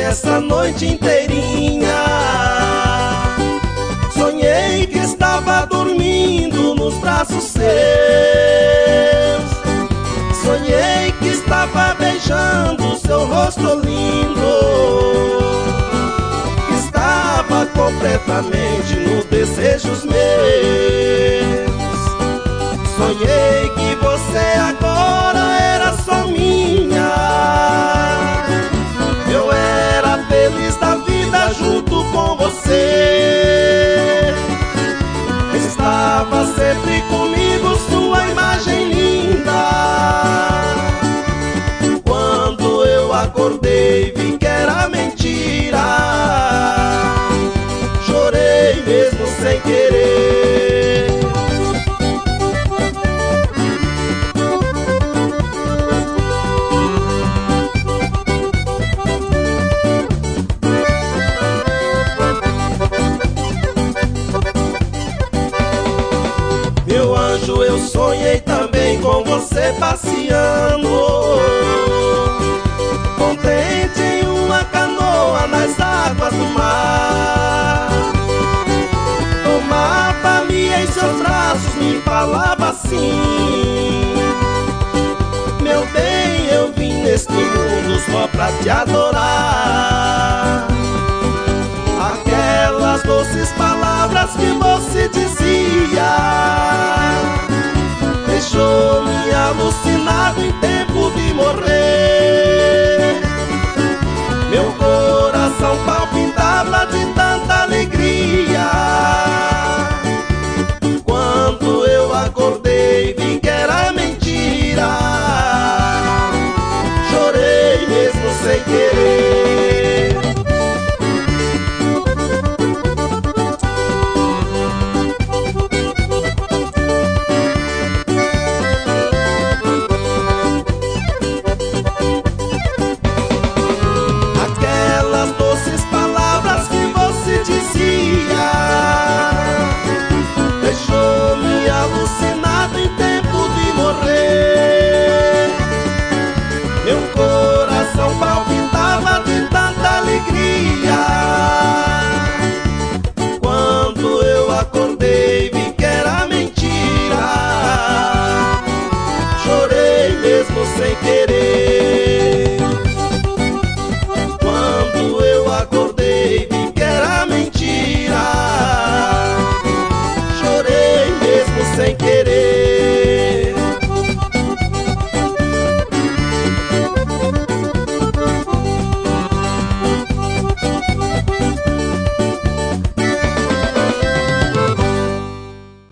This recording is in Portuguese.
essa noite inteirinha. Sonhei que estava dormindo nos braços seus. Sonhei que estava beijando seu rosto lindo. Estava completamente nos desejos meus. Sonhei que você agora era só minha. Eu era feliz da vida junto com você. Estava sempre comigo, sua imagem linda. Quando eu acordei, vi que era mentira. Chorei mesmo sem querer. Meu anjo, eu sonhei também com você passeando, contente em uma canoa nas águas do mar. Tomava-me em seus braços, me falava assim: meu bem, eu vim neste mundo só pra te adorar. Aquelas doces palavras que você dizia deixou-me alucinado em tempo de morrer. Meu coração palpitava de tanta alegria. Quando eu acordei, vi que era mentira. Chorei mesmo sem querer. Aquelas doces palavras que você dizia deixou-me alucinado em tempo de morrer. Meu coração palpitava de tanta alegria. Quando eu acordei, vi que era mentira. Chorei mesmo sem querer.